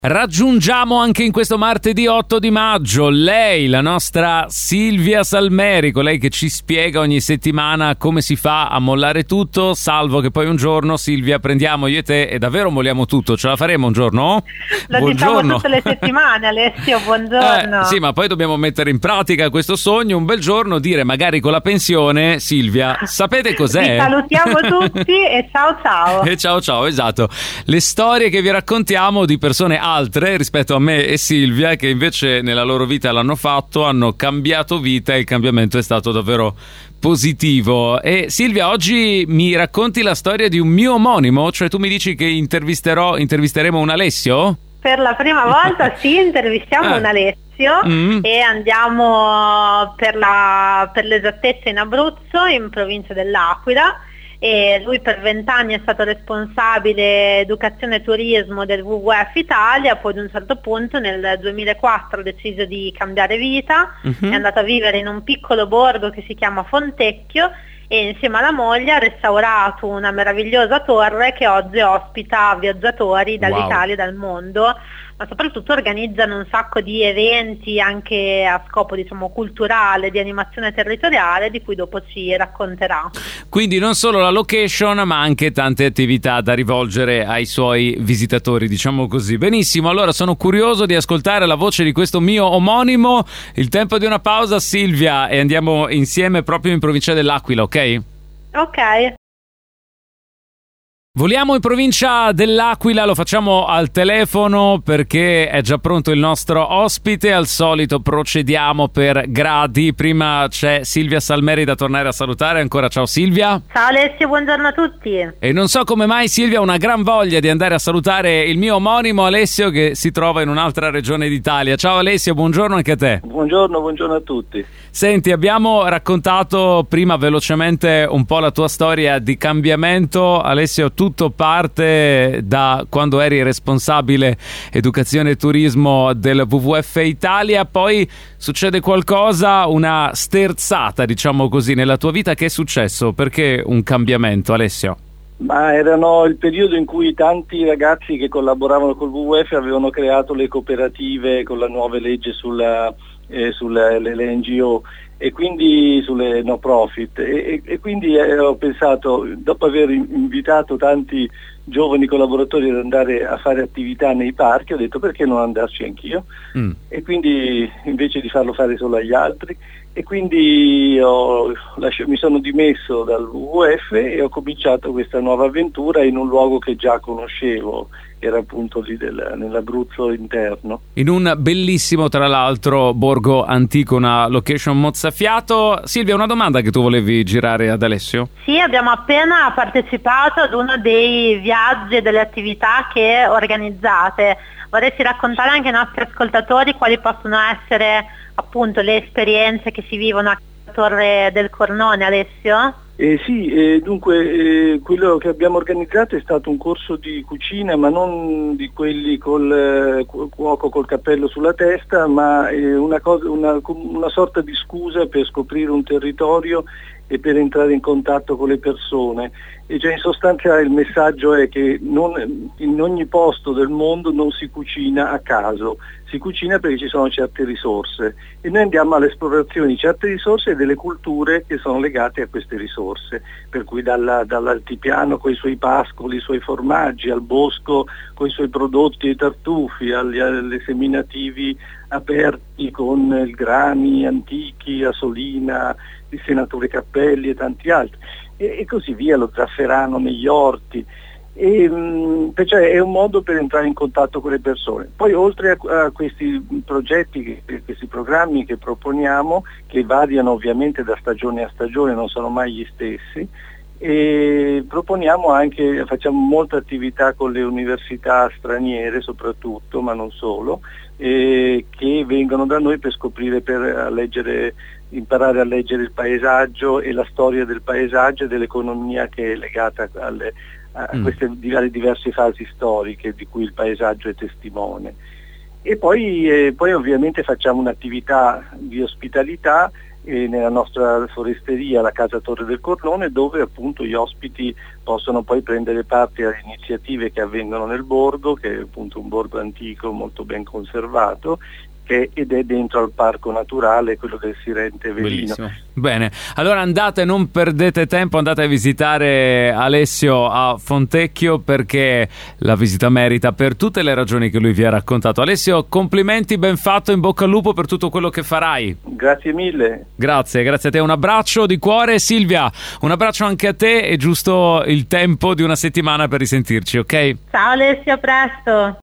Raggiungiamo anche in questo martedì 8 di maggio lei, la nostra Silvia Salmerico, lei che ci spiega ogni settimana come si fa a mollare tutto, salvo che poi un giorno, Silvia, prendiamo io e te e davvero molliamo tutto. Ce la faremo un giorno? Lo Buongiorno. diciamo tutte le settimane, Alessio, buongiorno. Sì, ma poi dobbiamo mettere in pratica questo sogno, un bel giorno dire magari con la pensione, Silvia, sapete cos'è? Vi salutiamo tutti e ciao ciao. E ciao, esatto. Le storie che vi raccontiamo di persone altre rispetto a me e Silvia che invece nella loro vita l'hanno fatto, hanno cambiato vita e il cambiamento è stato davvero positivo. E Silvia, oggi mi racconti la storia di un mio omonimo, cioè tu mi dici che intervisteremo un Alessio? Per la prima volta sì, intervistiamo un Alessio e andiamo per l'esattezza in Abruzzo, in provincia dell'Aquila. E lui per 20 anni è stato responsabile educazione e turismo del WWF Italia, poi ad un certo punto nel 2004 ha deciso di cambiare vita, è andato a vivere in un piccolo borgo che si chiama Fontecchio e insieme alla moglie ha restaurato una meravigliosa torre che oggi ospita viaggiatori dall'Italia e dal mondo, ma soprattutto organizzano un sacco di eventi anche a scopo culturale, di animazione territoriale, di cui dopo ci racconterà. Quindi non solo la location ma anche tante attività da rivolgere ai suoi visitatori, diciamo così. Benissimo, allora sono curioso di ascoltare la voce di questo mio omonimo. Il tempo di una pausa, Silvia, e andiamo insieme proprio in provincia dell'Aquila, ok? Ok. Voliamo in provincia dell'Aquila, lo facciamo al telefono perché è già pronto il nostro ospite. Al solito procediamo per gradi. Prima c'è Silvia Salmeri da tornare a salutare. Ancora ciao Silvia. Ciao Alessio, buongiorno a tutti. E non so come mai Silvia ha una gran voglia di andare a salutare il mio omonimo Alessio che si trova in un'altra regione d'Italia. Ciao Alessio, buongiorno anche a te. Buongiorno a tutti. Senti, abbiamo raccontato prima velocemente un po' la tua storia di cambiamento. Alessio, tutto parte da quando eri responsabile educazione e turismo del WWF Italia, poi succede qualcosa, una sterzata, diciamo così, nella tua vita. Che è successo? Perché un cambiamento, Alessio? Ma erano il periodo in cui tanti ragazzi che collaboravano col WWF avevano creato le cooperative con la nuova legge sulle NGO e quindi sulle no profit e quindi ho pensato, dopo aver invitato tanti giovani collaboratori ad andare a fare attività nei parchi, ho detto perché non andarci anch'io e quindi invece di farlo fare solo agli altri e quindi mi sono dimesso dal WWF e ho cominciato questa nuova avventura in un luogo che già conoscevo, era appunto lì nell'Abruzzo interno. In un bellissimo, tra l'altro, borgo antico, una location mozzafiato. Silvia, una domanda che tu volevi girare ad Alessio? Sì, abbiamo appena partecipato ad uno dei viaggi e delle attività che organizzate. Vorresti raccontare anche ai nostri ascoltatori quali possono essere appunto le esperienze che si vivono a Torre del Cornone, Alessio? Dunque quello che abbiamo organizzato è stato un corso di cucina, ma non di quelli col cuoco col cappello sulla testa, ma una sorta di scusa per scoprire un territorio e per entrare in contatto con le persone. E cioè in sostanza il messaggio è che in ogni posto del mondo non si cucina a caso, si cucina perché ci sono certe risorse e noi andiamo all'esplorazione di certe risorse e delle culture che sono legate a queste risorse, per cui dall'altipiano con i suoi pascoli, i suoi formaggi, al bosco con i suoi prodotti e i tartufi, alle seminativi aperti con grani antichi, Asolina, il senatore Cappelli e tanti altri e così via, lo zafferano negli orti. Cioè è un modo per entrare in contatto con le persone. Poi oltre a questi progetti, questi programmi che proponiamo, che variano ovviamente da stagione a stagione, non sono mai gli stessi, e proponiamo anche, facciamo molte attività con le università straniere soprattutto, ma non solo, che vengono da noi per scoprire, imparare a leggere il paesaggio e la storia del paesaggio e dell'economia che è legata a queste diverse fasi storiche di cui il paesaggio è testimone. E poi ovviamente facciamo un'attività di ospitalità nella nostra foresteria, la Casa Torre del Cornone, dove appunto gli ospiti possono poi prendere parte alle iniziative che avvengono nel borgo, che è appunto un borgo antico molto ben conservato, ed è dentro al parco naturale, quello del Sirente Velino. Bellissimo. Bene, allora andate, non perdete tempo, andate a visitare Alessio a Fontecchio, perché la visita merita per tutte le ragioni che lui vi ha raccontato. Alessio, complimenti, ben fatto, in bocca al lupo per tutto quello che farai. Grazie mille. Grazie a te, un abbraccio di cuore. Silvia, un abbraccio anche a te, è giusto il tempo di una settimana per risentirci, ok? Ciao Alessio, a presto.